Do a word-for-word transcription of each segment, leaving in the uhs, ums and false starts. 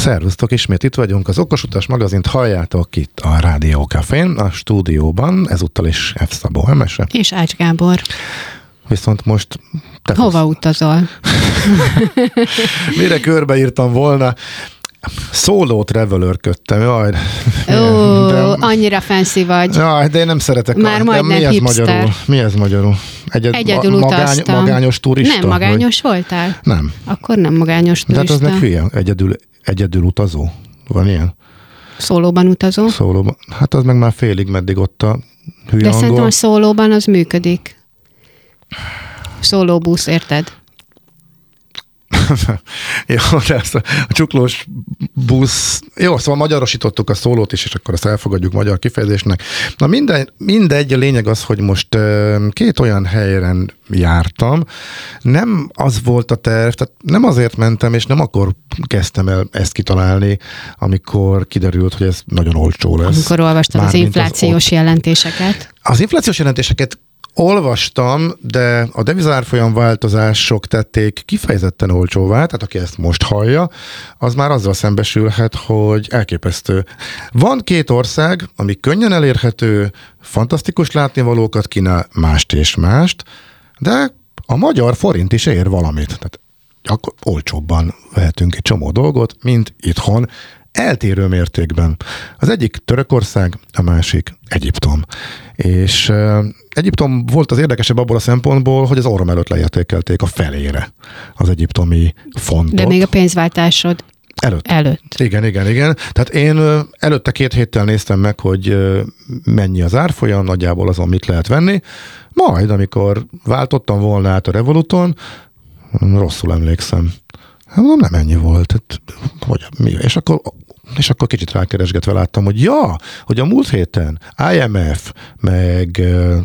Szervusztok, ismét itt vagyunk. Az Okos Utas magazint halljátok itt a Rádió Cafén, a stúdióban, ezúttal is F. Szabó Emese. És Ács Gábor. Viszont most... Te Hova hozzá... utazol? Mire körbeírtam volna? Solo traveler-ködtem, jaj. Ó, de, annyira fancy vagy. Jaj, de én nem szeretek. Már a, majdnem mi ez hipster. Magyarul? Mi ez magyarul? Egyed, Egyedül ma, magány, utaztam. Magányos turista? Nem, magányos vagy? voltál? Nem. Akkor nem magányos turista. De hát az meg hülye, egyedül, egyedül utazó. Van ilyen? Szólóban utazó? Szólóban. Hát az meg már félig meddig ott a hülye De angol. szerintem a szólóban az működik. Szólóbusz, érted? Jó, de ezt a, a csuklós busz, jó, szóval magyarosítottuk a szólót is, és akkor ezt elfogadjuk magyar kifejezésnek. Na minden, mindegy, a lényeg az, hogy most uh, két olyan helyen jártam, nem az volt a terv, tehát nem azért mentem, és nem akkor kezdtem el ezt kitalálni, amikor kiderült, hogy ez nagyon olcsó lesz. Amikor olvastad az inflációs az jelentéseket. Az inflációs jelentéseket olvastam, de a devizárfolyam változások tették kifejezetten olcsóvá, tehát aki ezt most hallja, az már azzal szembesülhet, hogy elképesztő. Van két ország, ami könnyen elérhető, fantasztikus látnivalókat kínál, mást és mást, de a magyar forint is ér valamit. Tehát akkor olcsóbban vehetünk egy csomó dolgot, mint itthon, eltérő mértékben. Az egyik Törökország, a másik Egyiptom. És uh, Egyiptom volt az érdekesebb abból a szempontból, hogy az orrom előtt leértékelték a felére az egyiptomi fontot. De még a pénzváltásod előtt. előtt. Igen, igen, igen. Tehát én uh, előtte két héttel néztem meg, hogy uh, mennyi az árfolyam, nagyjából azon mit lehet venni. Majd, amikor váltottam volna át a Revoluton, rosszul emlékszem. Nem, nem ennyi volt. Hát, hogy, mi? És akkor És akkor kicsit rákeresgetve láttam, hogy ja, hogy a múlt héten I M F, meg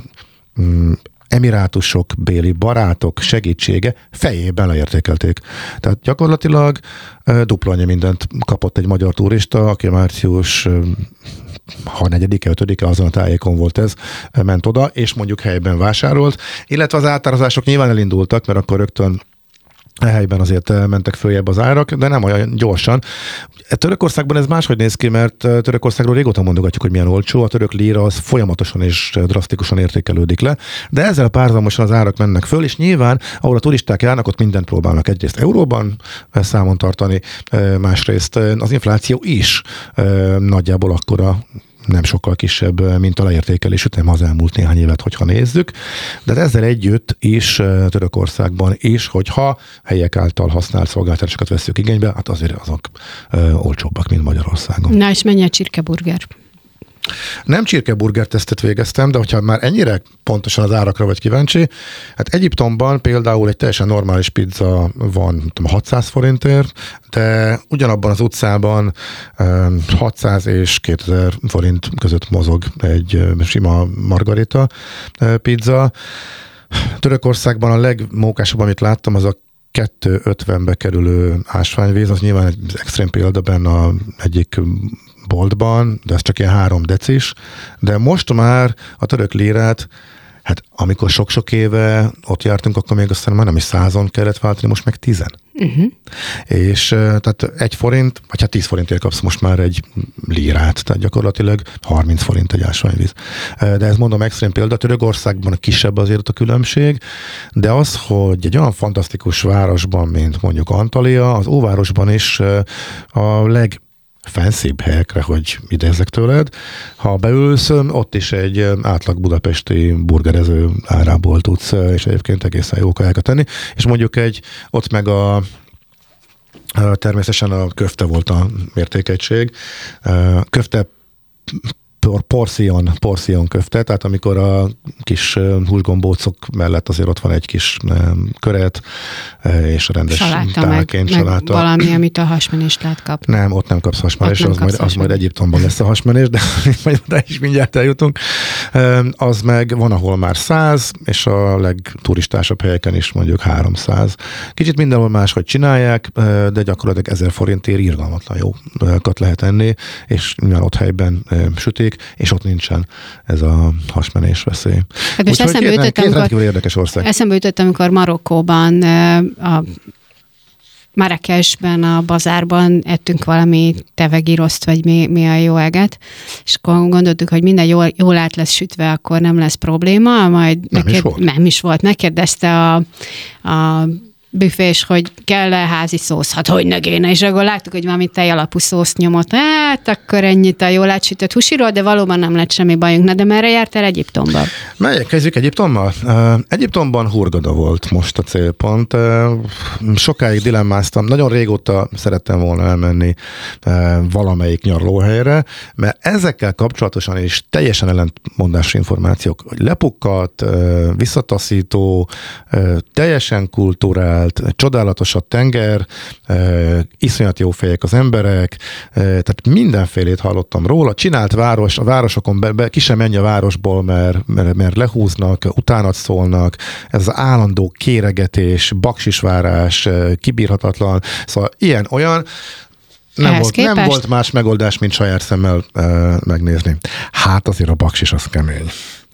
uh, emirátusok béli barátok segítsége fejében leértékelték. Tehát gyakorlatilag uh, dupla annyi mindent kapott egy magyar turista, aki március uh, harmadika, ötödike azon a tájékon volt ez, ment oda, és mondjuk helyben vásárolt, illetve az átárazások nyilván elindultak, mert akkor rögtön a helyben azért mentek följebb az árak, de nem olyan gyorsan. Törökországban ez máshogy néz ki, mert Törökországról régóta mondogatjuk, hogy milyen olcsó, a török líra az folyamatosan és drasztikusan értékelődik le, de ezzel párhuzamosan az árak mennek föl, és nyilván, ahol a turisták járnak, ott mindent próbálnak egyrészt euróban számon tartani, másrészt az infláció is nagyjából akkora, nem sokkal kisebb, mint a leértékelés ütem az elmúlt néhány évet, hogyha nézzük. De ezzel együtt is Törökországban is, hogyha helyek által használt szolgáltatásokat veszük igénybe, hát azért azok ö, olcsóbbak, mint Magyarországon. Na és mennyi a csirkeburger? Nem csirkeburger tesztet végeztem, de hogyha már ennyire pontosan az árakra vagy kíváncsi, hát Egyiptomban például egy teljesen normális pizza van tudom, hatszáz forintért, de ugyanabban az utcában hatszáz és kétezer forint között mozog egy sima margarita pizza. Törökországban a legmókásabb, amit láttam, az a kettő ötvenbe kerülő ásványvíz, az nyilván egy extrém példa benne a egyik boltban, de ez csak ilyen három decis, de most már a török lírát, hát amikor sok-sok éve ott jártunk, akkor még aztán már nem is százon kellett váltani, most meg tízen. Uh-huh. És tehát egy forint, vagy hát tíz forintért kapsz most már egy lírát, tehát gyakorlatilag harminc forint egy ásványvíz. De ez mondom extrém példa, Törökországban kisebb azért a különbség, de az, hogy egy olyan fantasztikus városban, mint mondjuk Antalya, az óvárosban is a leg fancybb helyekre, hogy idézzek tőled. Ha beülsz, ott is egy átlag budapesti burgerező árából tudsz, és egyébként egészen jó kajákat tenni, és mondjuk egy, ott meg a természetesen a köfte volt a mértékegység. Köfte porción, porción köfte, tehát amikor a kis húsgombócok mellett azért ott van egy kis köret, és a rendes saláta, tálként meg, saláta. Meg valami, amit a hasmenést lehet kapni. Nem, ott nem kapsz hasmenést, az, majd, az majd Egyiptomban lesz a hasmenés, de majd oda is mindjárt eljutunk. Az meg van, ahol már száz, és a legturistásabb helyeken is mondjuk háromszáz. Kicsit mindenhol máshogy csinálják, de gyakorlatilag ezer forintért irgalmatlan jókat lehet enni, és nyilván ott helyben sütik, és ott nincsen ez a hasmenés veszély. Hát most eszembe jutott, amikor, érdekes ország. eszembe jutott, amikor Marokkóban a Marrakesben, a bazárban ettünk valami tevegiroszt, vagy mi, mi a jó eget, és akkor gondoltuk, hogy minden jól, jól át lesz sütve, akkor nem lesz probléma, majd nem, megkér... is volt. nem is volt. Megkérdezte a, a büfés, hogy kell-e házi szósz? Hát hogy ne kéne. És akkor láttuk, hogy valami tej alapú szószt nyomott. Hát akkor ennyit a jól átsütött húsiról, de valóban nem lett semmi bajunk. Na, de merre jártál Egyiptomba? Melyek kezdjük Egyiptommal? Uh, Egyiptomban Hurgada volt most a célpont. Uh, sokáig dilemmáztam. Nagyon régóta szerettem volna elmenni uh, valamelyik nyaralóhelyre, mert ezekkel kapcsolatosan is teljesen ellentmondás információk, hogy lepukkadt, uh, visszataszító, uh, teljesen kultúrál, csodálatos a tenger, uh, iszonyat jó fejek az emberek, uh, tehát mindenfélét hallottam róla. Csinált város, a városokon be, be ki sem menj a városból, mert, mert, mert lehúznak, utánat szólnak, ez az állandó kéregetés, baksisvárás, uh, kibírhatatlan, szóval ilyen-olyan, nem volt, nem volt más megoldás, mint saját szemmel uh, megnézni. Hát azért a baksis az kemény.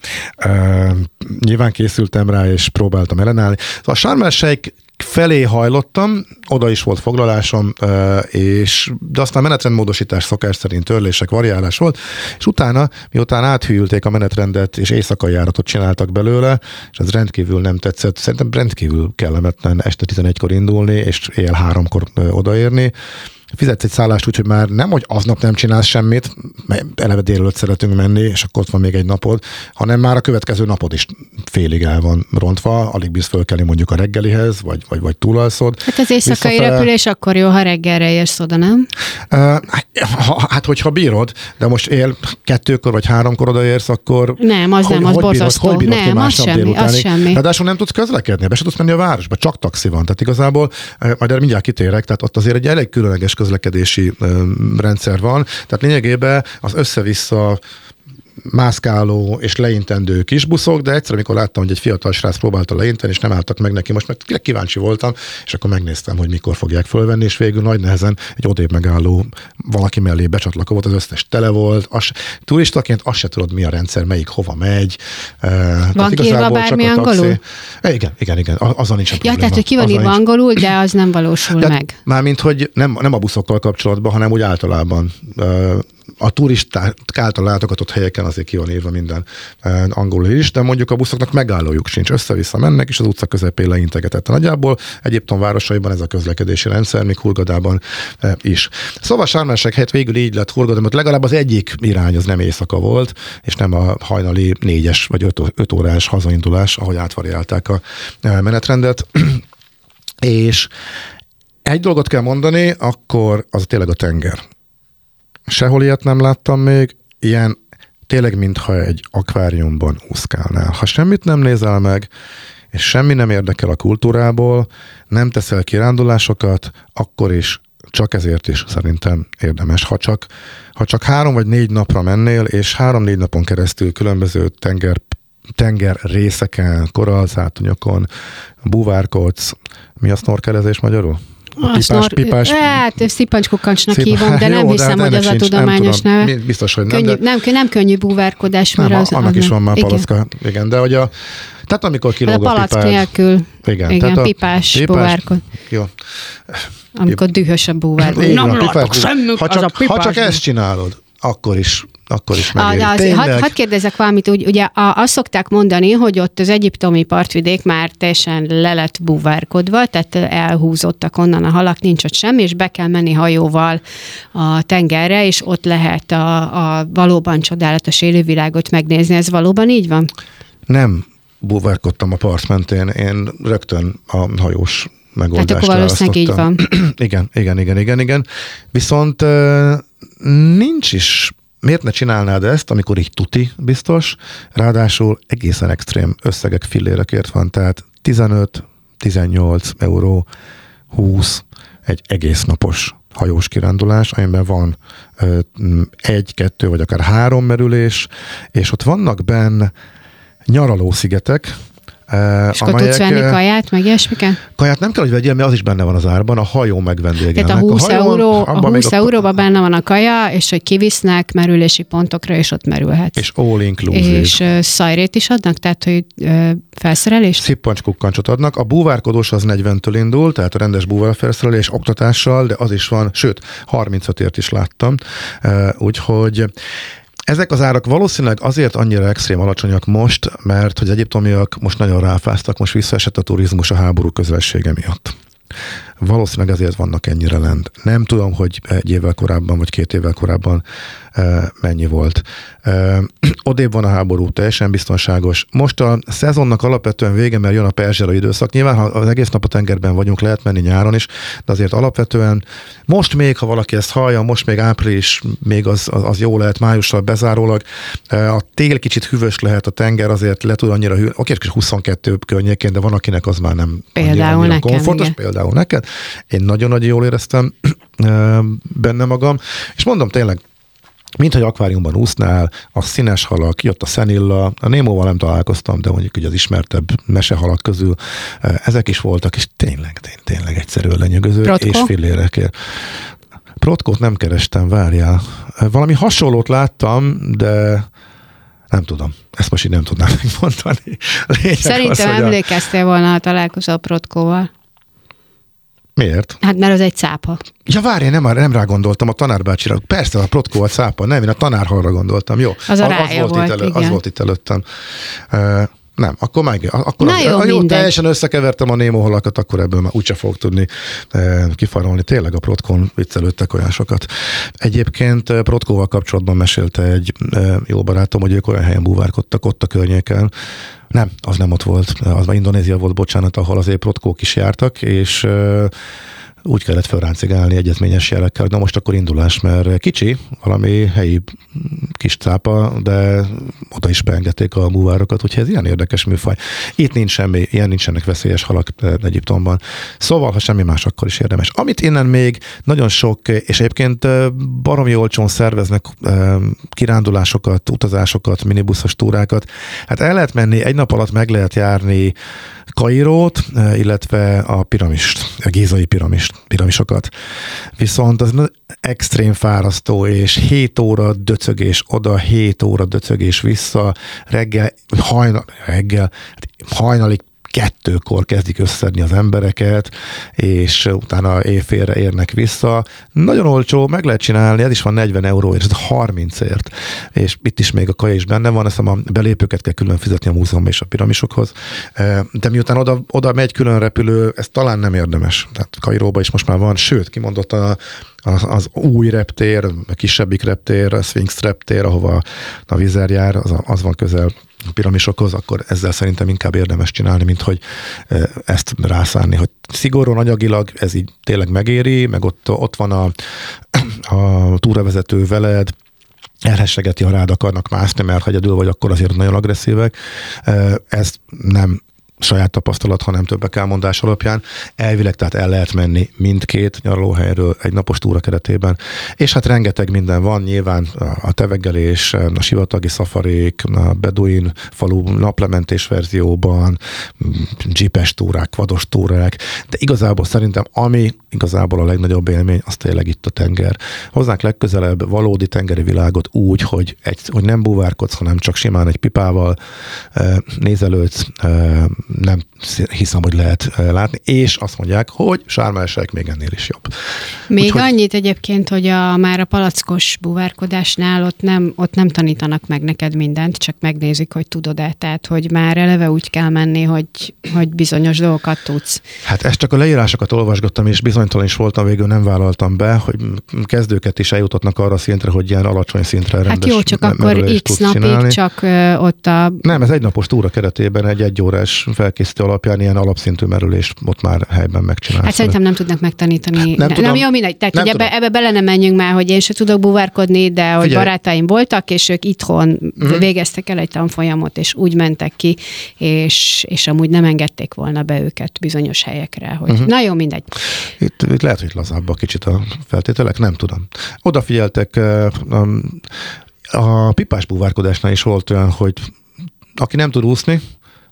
Uh, nyilván készültem rá, és próbáltam ellenállni. A Sharm el-Sheikh felé hajlottam, oda is volt foglalásom, uh, és, de aztán menetrendmódosítás szokás szerint törlések, variálás volt, és utána, miután áthűlték a menetrendet, és éjszakai járatot csináltak belőle, és ez rendkívül nem tetszett, szerintem rendkívül kellemetlen este tizenegykor indulni, és éjjel háromkor uh, odaérni. Fizetsz egy szállást úgy, hogy már nem, hogy aznap nem csinálsz semmit, mert eleve délelőtt szeretünk menni, és akkor ott van még egy napod, hanem már a következő napod is félig el van rontva, alig bíz fölkelni mondjuk a reggelihez, vagy, vagy, vagy túlalszod. Hát az éjszakai Visszafele... repülés akkor jó, ha reggelre érsz oda, nem? Uh, hát, hogyha bírod, de most él kettőkor vagy háromkor odaérsz, akkor... Nem, az hogy, nem, az hogy borzasztó. Bírod, hogy nem, az semmi, az semmi. Ráadásul nem tudsz közlekedni, be se tudsz menni a városba, csak taxi van. Tehát igazából, majd erre mindjárt kitérek, tehát ott azért egy elég különleges közlekedési rendszer van, tehát lényegében az össze-vissza mászkáló és leintendő kisbuszok, de egyszer, amikor láttam, hogy egy fiatal srác próbálta leinteni, és nem álltak meg neki, most meg kíváncsi voltam, és akkor megnéztem, hogy mikor fogják fölvenni, és végül nagy nehezen egy odébb megálló valaki mellé becsatlakozott, az összes tele volt. Az, turistaként azt se tudod, mi a rendszer, melyik hova megy. Van írva bármi angolul? Igen, igen, igen, azzal nincs probléma. Ja, tehát, hogy ki van írva angolul, de az nem valósul de meg. Mármint, hogy nem, nem a buszokkal kapcsolatban, hanem úgy általában. A turisták által látogatott helyeken azért ki van írva minden angolul is, de mondjuk a buszoknak megállójuk sincs. Össze-vissza mennek, és az utca közepén leintegetett. Nagyjából Egyiptom városaiban ez a közlekedési rendszer, még Hurgadában is. Szóval Sharm el-Sheikh helyett végül így lett Hurgada, mert legalább az egyik irány az nem éjszaka volt, és nem a hajnali négyes vagy öt, öt órás hazaindulás, ahogy átvariálták a menetrendet. És egy dolgot kell mondani, akkor az tényleg a tenger. Sehol ilyet nem láttam még, ilyen tényleg mintha egy akváriumban úszkálnál. Ha semmit nem nézel meg, és semmi nem érdekel a kultúrából, nem teszel kirándulásokat, akkor is csak ezért is szerintem érdemes. Ha csak, ha csak három vagy négy napra mennél, és három-négy napon keresztül különböző tenger, tenger részeken, korallzátonyokon búvárkodsz, mi a snorkelezés magyarul? A pipás, snor... pipás... Hát, szippancskukancsnak hívom, de nem jó, hiszem, hogy az sincs, a tudományos neve. Biztos, hogy nem. Könnyű, de... nem, nem könnyű búvárkodás, mert nem, az... annak az is van már palacka, igen. igen, de hogy a... Tehát amikor kilóg a, a palack nélkül. Igen, igen tehát a pipás, pipás búvárkod. Jó. Amikor dühös a búvárkod. Nem látok semmit, ha csak, ha csak ezt csinálod, akkor is akkor is megéri. Ah, hadd had kérdezzek valamit, úgy, ugye azt szokták mondani, hogy ott az egyiptomi partvidék már teljesen le lett búvárkodva, tehát elhúzottak onnan a halak, nincs ott semmi, és be kell menni hajóval a tengerre, és ott lehet a, a valóban csodálatos élővilágot megnézni. Ez valóban így van? Nem búvárkodtam a part mentén, én rögtön a hajós megoldást hát akkor valószínűleg így van. igen, igen, igen, igen, igen. Viszont nincs is. Miért ne csinálnád ezt, amikor így tuti biztos, ráadásul egészen extrém összegek fillérekért van, tehát tizenöt, tizennyolc euró, húsz, egy egész napos hajós kirándulás, amiben van ö, egy, kettő vagy akár három merülés, és ott vannak benne nyaralószigetek, És akkor tudsz venni kaját, meg ilyesmiket? Kaját nem kell, hogy vegyél, mert az is benne van az árban, a hajó megvendégelnek. Tehát a húsz, a hajón, euró, a húsz euróban benne van a kaja, és hogy kivisznek merülési pontokra, és ott merülhetsz. És all inclusive. És uh, szajrét is adnak, tehát hogy uh, felszerelést? Szippancs-kukkancsot adnak. A búvárkodós az negyventől indul, tehát a rendes búvárfelszerelés oktatással, de az is van, sőt, harmincötért is láttam. Uh, úgyhogy ezek az árak valószínűleg azért annyira extrém alacsonyak most, mert hogy egyiptomiak most nagyon ráfáztak, most visszaesett a turizmus a háború közelsége miatt. Valószínűleg ezért vannak ennyire lent. Nem tudom, hogy egy évvel korábban, vagy két évvel korábban e, mennyi volt. E, odébb van a háború, teljesen biztonságos. Most a szezonnak alapvetően vége, mert jön a perzsera időszak. Nyilván, ha az egész nap a tengerben vagyunk, lehet menni nyáron is, de azért alapvetően most még, ha valaki ezt hallja, most még április, még az, az, az jó lehet, májussal bezárólag. E, a tél kicsit hűvös lehet, a tenger azért le tud annyira hű, oké, huszonkettő környékén, de van, akinek az már nem például annyira, nekem, komfortos, igen. Például neked. Én nagyon-nagyon jól éreztem benne magam, és mondom tényleg, mint hogy akváriumban úsznál, a színes halak, jött a szenilla, a Némóval nem találkoztam, de mondjuk ugye az ismertebb mesehalak közül ezek is voltak, és tényleg, tényleg egyszerűen lenyűgöző, Protko? És fillérekért. Protkót nem kerestem, várjál. Valami hasonlót láttam, de nem tudom. Ezt most így nem tudnám megmondani. Lényeg Szerintem az, emlékeztél a... volna, ha találkozol a Protkóval. Miért? Hát mert az egy cápa. Ja, várj, nem, nem rá gondoltam a tanárbácsira. Persze, a Protkó a cápa, nem, én a tanárhalra gondoltam. Jó, az a rája az volt, volt, itt elő, igen. Az volt itt előttem. Uh, nem, akkor meg, akkor Na az, jó, jó, teljesen összekevertem a Némó halakat, akkor ebből már úgyse fogok tudni uh, kifarolni. Tényleg a Protkón viccelődtek olyan sokat. Egyébként uh, Protkóval kapcsolatban mesélte egy uh, jó barátom, hogy ők olyan helyen búvárkodtak, ott a környéken. Nem, az nem ott volt. Az már Indonézia volt, bocsánat, ahol azért Protkók is jártak, és uh, úgy kellett felráncigálni egyezményes jelekkel, na most akkor indulás, mert kicsi, valami helyi kis cápa, de oda is beengedték a búvárokat, úgyhogy ez ilyen érdekes műfaj. Itt nincs semmi, ilyen nincsenek veszélyes halak Egyiptomban. Szóval, ha semmi más, akkor is érdemes. Amit innen még nagyon sok, és egyébként baromi olcsón szerveznek kirándulásokat, utazásokat, minibuszos túrákat, hát el lehet menni, egy nap alatt meg lehet járni Kairót, illetve a piramist, a gízai piramist, piramisokat. Viszont az extrém fárasztó, és hét óra döcögés oda, hét óra döcögés vissza, reggel, hajnal, reggel, hajnalig kettőkor kezdik összedni az embereket, és utána éjfélre érnek vissza. Nagyon olcsó, meg lehet csinálni, ez is van negyven euró, és ez harmincért. És itt is még a kaja is benne van, ezt a belépőket kell külön fizetni a múzeumban és a piramisokhoz. De miután oda, oda megy külön repülő, ez talán nem érdemes. Tehát Kairóban is most már van, sőt, kimondott a Az, az új reptér, a kisebbik reptér, a Sphinx reptér, ahova a Vizer jár, az, az van közel a piramisokhoz, akkor ezzel szerintem inkább érdemes csinálni, mint hogy ezt rászánni, hogy szigorúan anyagilag ez így tényleg megéri, meg ott, ott van a, a túravezető veled, elhessegeti, ha rád akarnak mászni, mert ha egyedül vagy, akkor azért nagyon agresszívek. Ez nem saját tapasztalat, hanem többek elmondás alapján. Elvileg tehát el lehet menni mindkét nyaralóhelyről egy napos túra keretében. És hát rengeteg minden van, nyilván a teveggelés, a sivatagi szafarik, a beduin falu naplementés verzióban, jeepes túrák, vados túrák, de igazából szerintem ami igazából a legnagyobb élmény, az tényleg itt a tenger. Hozzánk legközelebb valódi tengeri világot úgy, hogy, egy, hogy nem búvárkodsz, hanem csak simán egy pipával nézelődsz, nem hiszem, hogy lehet látni, és azt mondják, hogy Sharm el-Sheikh még ennél is jobb. Még Úgyhogy... annyit egyébként, hogy a, már a palackos búvárkodásnál ott nem, ott nem tanítanak meg neked mindent, csak megnézik, hogy tudod-e. Tehát, hogy már eleve úgy kell menni, hogy, hogy bizonyos dolgokat tudsz. Hát ezt csak a leírásokat olvasgattam, és bizonytalan is voltam, végül nem vállaltam be, hogy kezdőket is eljutatnak arra a szintre, hogy ilyen alacsony szintre rendes. Hát jó, csak akkor x napig csinálni. Csak ö, ott a... Nem, ez egy napos túra keretében egy egyórás felkészítő alapján ilyen alapszintű merülést ott már helyben megcsinálsz. Hát szerintem nem tudnak megtanítani. Hát nem, nem, tudom, nem jó, mindegy. Tehát, nem hogy ebbe, ebbe bele nem menjünk már, hogy én se tudok búvárkodni, de hogy Figyelj. barátaim voltak, és ők itthon uh-huh. végeztek el egy tanfolyamot, és úgy mentek ki, és, és amúgy nem engedték volna be őket bizonyos helyekre. Hogy uh-huh. Na jó, mindegy. Itt, itt lehet, hogy lazább a kicsit a feltételek, nem tudom. Odafigyeltek, a pipás búvárkodásnál is volt olyan, hogy aki nem tud úszni,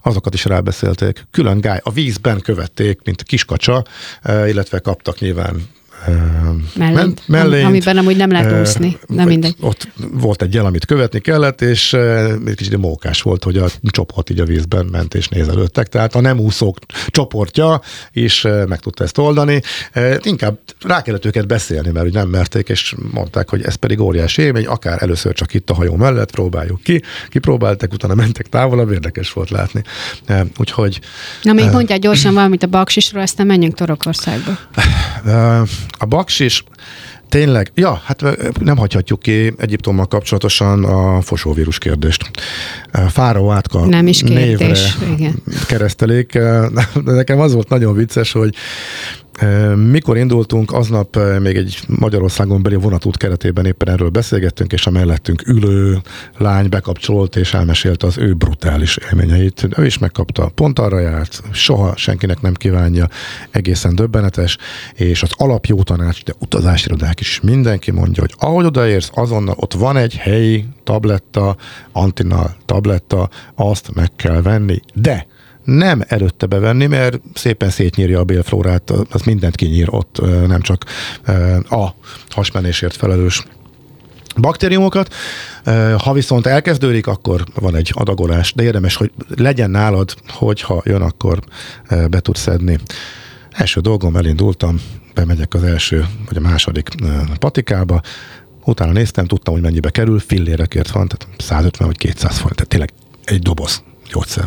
azokat is rábeszélték. Külön gály, a vízben követték, mint a kiskacsa, illetve kaptak nyilván Mellént, mellént, amiben amúgy nem lehet úszni, nem mindegy. Ott volt egy jel, amit követni kellett, és egy kicsit mókás volt, hogy a csoport így a vízben ment és nézelődtek, tehát a nem úszók csoportja is meg tudta ezt oldani. Inkább rá kellett őket beszélni, mert úgy nem merték, és mondták, hogy ez pedig óriási élmény, akár először csak itt a hajó mellett próbáljuk ki, kipróbáltak, utána mentek távolabb, érdekes volt látni. Úgyhogy... Na még mondjál gyorsan valamit a Baksisról, aztán menjünk Törökországba. A Baksis tényleg, ja, hát nem hagyhatjuk ki Egyiptommal kapcsolatosan a fosóvírus kérdést. Fáraó Átka nem is kérdés, igen. Keresztelék. De nekem az volt nagyon vicces, hogy mikor indultunk, aznap még egy Magyarországon beli vonatút keretében éppen erről beszélgettünk, és a mellettünk ülő lány bekapcsolt, és elmesélte az ő brutális élményeit. Ő is megkapta, pont arra járt, soha senkinek nem kívánja, egészen döbbenetes, és az alapjó tanács, de utazásirodák is mindenki mondja, hogy ahogy odaérsz, azonnal ott van egy helyi tabletta, antinal tabletta, azt meg kell venni, de nem előtte bevenni, mert szépen szétnyírja a bélflórát, az mindent kinyír ott, nem csak a hasmenésért felelős baktériumokat. Ha viszont elkezdődik, akkor van egy adagolás, de érdemes, hogy legyen nálad, hogyha jön, akkor be tudsz szedni. Első dolgom, elindultam, bemegyek az első, vagy a második patikába, utána néztem, tudtam, hogy mennyibe kerül, fillérekért van, tehát százötven vagy kétszáz forint, tehát tényleg egy doboz gyógyszer.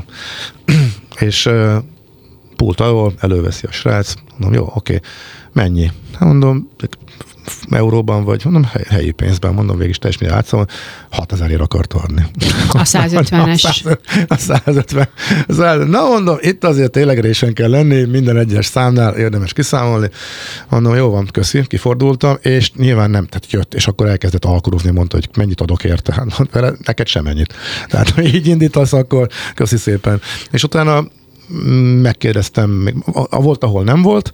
És uh, pult alól előveszi a srác, mondom, jó, oké, mennyi? Hát mondom, euróban vagy, mondom, hely, helyi pénzben, mondom, végig is teljesen átszom, hatezerért akarta adni. A százötvenes. A százötven. Na mondom, itt azért tényleg résen kell lenni, minden egyes számnál érdemes kiszámolni. Mondom, jó van, köszi, kifordultam, és nyilván nem, tehát jött, és akkor elkezdett alkudozni, mondta, hogy mennyit adok érte. Hát vele, neked sem ennyit. Tehát, ha így indítasz, akkor köszi szépen. És utána megkérdeztem, volt, ahol nem volt,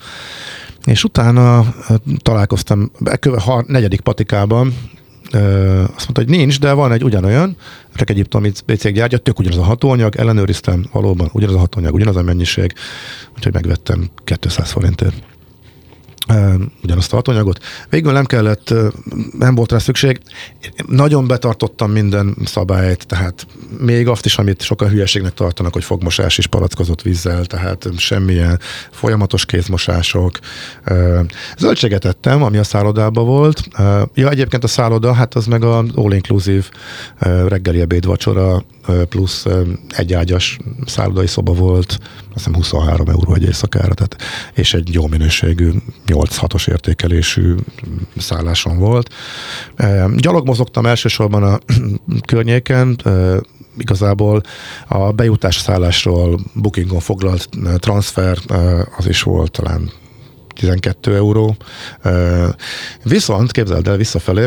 és utána találkoztam a negyedik patikában, azt mondta, hogy nincs, de van egy ugyanolyan, csak egyiptomi cég gyártja, tök ugyanaz a hatóanyag, ellenőriztem, valóban ugyanaz a hatóanyag, ugyanaz a mennyiség, úgyhogy megvettem kétszáz forintért ugyanazt a hatóanyagot. Végül nem kellett, nem volt rá szükség. Nagyon betartottam minden szabályt, tehát még azt is, amit sokan hülyeségnek tartanak, hogy fogmosás is palackozott vízzel, tehát semmilyen folyamatos kézmosások. Zöldséget ettem, ami a szállodában volt. Ja, egyébként a szálloda, hát az meg az all-inclusive reggeli, ebéd, vacsora plusz egy ágyas szállodai szoba volt, azt hiszem huszonhárom euró egy éjszakára, tehát, és egy jó minőségű nyolc hatos értékelésű szálláson volt. Gyalog mozogtam elsősorban a környéken, igazából a bejutás szállásról Bookingon foglalt transfer, az is volt talán tizenkét euró. Viszont képzeld el visszafelé,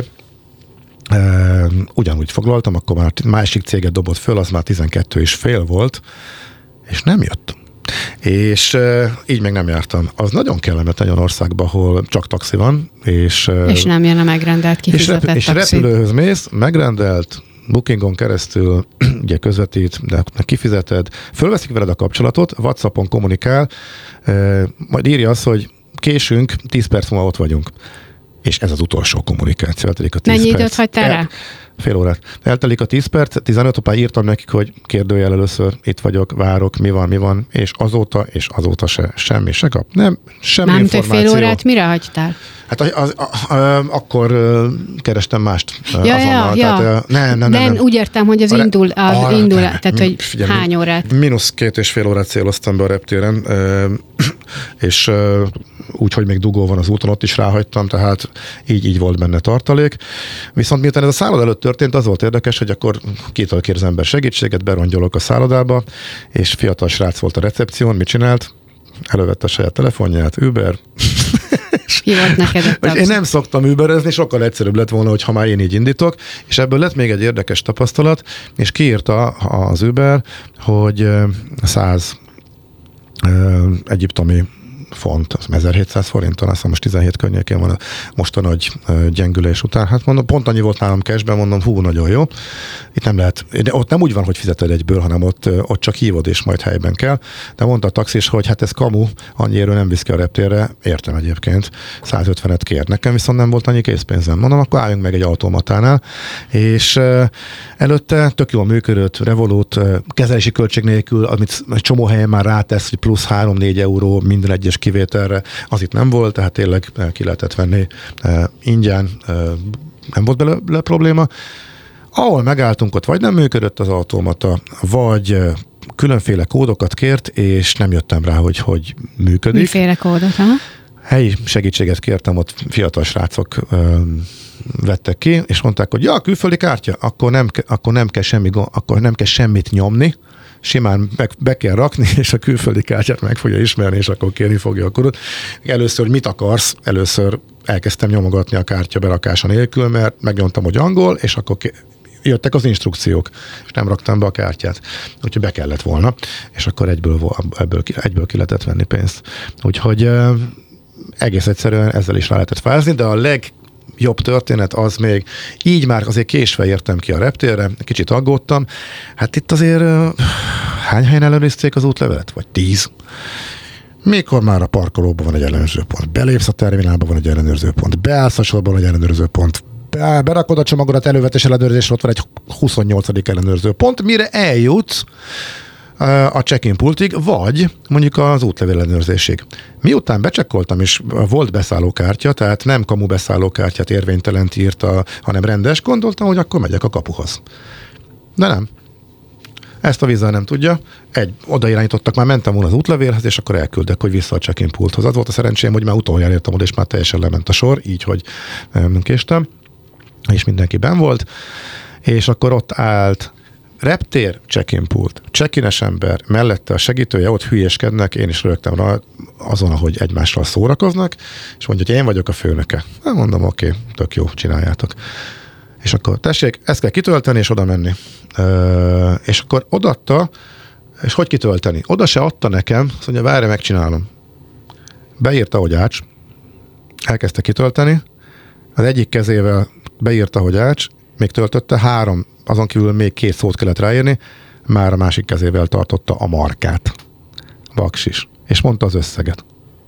Uh, ugyanúgy foglaltam, akkor már másik céget dobott föl, az már tizenkét és fél volt, és nem jött. És uh, így meg nem jártam. Az nagyon kellemetlen olyan országban, ahol csak taxi van, és... Uh, és nem jön a megrendelt kifizetett és, rep- és repülőhöz mész, megrendelt, Bookingon keresztül ugye közvetít, de kifizeted, fölveszik veled a kapcsolatot, WhatsAppon kommunikál, uh, majd írja azt, hogy késünk, tíz perc múlva ott vagyunk. És ez az utolsó kommunikáció. Eltelik a tíz Mennyi perc. időt hagytál rá? Fél órát. Eltelik a tíz perc, tizenöt opá írtam nekik, hogy kérdőjel először, itt vagyok, várok, mi van, mi van, és azóta, és azóta se, semmi se kap. Nem, semmi nem információ. Nem fél órát mire hagytál? Hát az, az, az, az, akkor uh, kerestem mást uh, ja, azonnal. Ja, tehát, uh, nem, nem, nem, nem. úgy értem, hogy az a indul, az a, indul ne, tehát hogy figyelj, hány órát? Mínusz két és fél órát céloztam be a reptéren, uh, és uh, úgy, hogy még dugó van az úton, ott is ráhagytam, tehát így, így volt benne tartalék. Viszont miután ez a szállod előtt történt, az volt érdekes, hogy akkor kitől kér az ember segítséget, berongyolok a szállodába, és fiatal srác volt a recepción, mit csinált? Elővette a saját telefonját, Uber. Hívott neked a Én nem szoktam Uberezni, sokkal egyszerűbb lett volna, hogy ha már én így indítok, és ebből lett még egy érdekes tapasztalat, és kiírta az Uber, hogy száz egyiptomi font, az ezerhétszáz forinton, azt most tizenhét környékén van most a nagy gyengülés után. Hát mondom, pont annyi volt nálam cashben, mondom, hú, nagyon jó. Itt nem lehet, de ott nem úgy van, hogy fizeted egyből, hanem ott, ott csak hívod, és majd helyben kell. De mondta a taxis, hogy hát ez kamu, annyiért nem visz ki a reptérre, értem egyébként, százötvenet kért. Nekem viszont nem volt annyi készpénzem. Mondom, akkor álljunk meg egy automatánál, és uh, előtte tök jól működött, Revolut, uh, kezelési költség nélkül, amit egy csomó helyen már rátesz, hogy plusz három-négy euró minden egyes kivételre, az itt nem volt, tehát tényleg uh, ki lehetett venni uh, ingyen, uh, nem volt belőle probléma. Ahol megálltunk, ott vagy nem működött az automata, vagy uh, különféle kódokat kért, és nem jöttem rá, hogy hogy működik. Miféle kódot, ha? Helyi segítséget kértem, ott fiatal srácok ö, vettek ki, és mondták, hogy ja, külföldi kártya, akkor nem, akkor nem kell semmi, akkor nem kell semmit nyomni, simán be, be kell rakni, és a külföldi kártyát meg fogja ismerni, és akkor kérni fogja a kódot. Először, hogy mit akarsz, először elkezdtem nyomogatni a kártya berakása nélkül, mert megnyomtam, hogy angol, és akkor ké- jöttek az instrukciók, és nem raktam be a kártyát. Úgyhogy be kellett volna, és akkor egyből, ebből, egyből ki lehetett venni pénzt. Úgyhogy egész egyszerűen ezzel is rá lehetett fázni, de a legjobb történet az még, így már azért késve értem ki a reptérre, kicsit aggódtam. Hát itt azért hány helyen ellenőrizték az útlevelet? Vagy tíz? Mikor már a parkolóban van egy ellenőrzőpont, belépsz a terminálban van egy ellenőrzőpont, beállsz a sorban van egy ellenőrzőpont, be, berakod a csomagodat, elővetés ellenőrzésre, ott van egy huszonnyolcadik ellenőrzőpont, mire eljutsz a check-in pultig, vagy mondjuk az útlevél ellenőrzésig. Miután becsekkoltam, és volt beszállókártya, tehát nem kamu beszállókártyát érvénytelent írta, hanem rendes, gondoltam, hogy akkor megyek a kapuhoz. De nem. Ezt a vízzel nem tudja. Egy, oda irányítottak, már mentem volna az útlevélhez, és akkor elküldtek, hogy vissza a check-in pulthoz. Az volt a szerencsém, hogy már utoljára értem oda, és már teljesen lement a sor, így, hogy nem késtem, és mindenki benn volt, és akkor ott állt reptér, check-in pult, check-ines ember, mellette a segítője, ott hülyeskednek, én is rögtem rá azon, ahogy egymással szórakoznak, és mondja, hogy én vagyok a főnöke. Hát mondom, oké, okay, tök jó, csináljátok. És akkor tessék, ezt kell kitölteni, és oda menni. Ö, és akkor odaadta, és hogy kitölteni? Oda se adta nekem, azt mondja, várj, megcsinálom. Beírta, hogy ács, elkezdte kitölteni, az egyik kezével beírta, hogy ács, még töltötte, három, azon kívül még két szót kellett ráírni, már a másik kezével tartotta a markát. Vaksis. És mondta az összeget.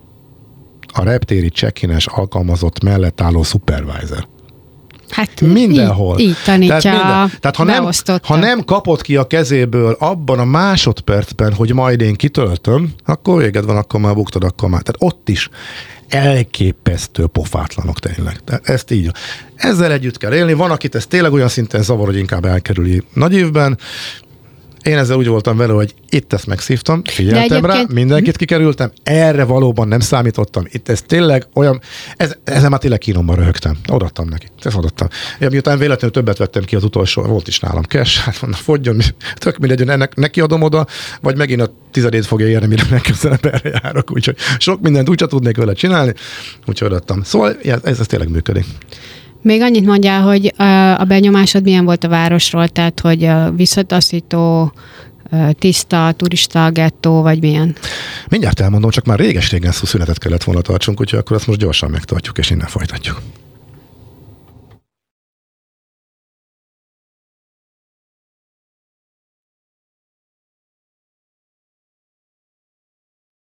A reptéri check-ines alkalmazott mellett álló supervisor. Hát mindenhol. Így, így tanítja tehát minden, tehát ha nem, ha nem kapod ki a kezéből abban a másodpercben, hogy majd én kitöltöm, akkor véged van, akkor már buktad, akkor már. Tehát ott is elképesztő pofátlanok tényleg. Tehát ezt így. Ezzel együtt kell élni. Van, akit ez tényleg olyan szinten zavar, hogy inkább elkerüli nagy évben. Én ezzel úgy voltam vele, hogy itt ezt megszívtam, figyeltem rá, mindenkit kikerültem, erre valóban nem számítottam. Itt ez tényleg olyan, ez, ezen már tényleg kínomban röhögtem. Odaadtam neki. Ezt odaadtam. Ja, miután véletlenül többet vettem ki az utolsó, volt is nálam cash, hát mondom, fogjon, tök mindegy, hogy ennek neki adom oda, vagy megint a tizedét fogja érni, mire legközelebb erre járok. Úgyhogy sok mindent úgyse tudnék vele csinálni, úgyhogy odaadtam. Szóval ez, ez tényleg működik. Még annyit mondjál, hogy a benyomásod milyen volt a városról, tehát hogy visszataszító, tiszta, turista, gettó, vagy milyen? Mindjárt elmondom, csak már réges-régen szünetet kellett volna tartsunk, úgyhogy akkor azt most gyorsan megtartjuk, és innen folytatjuk.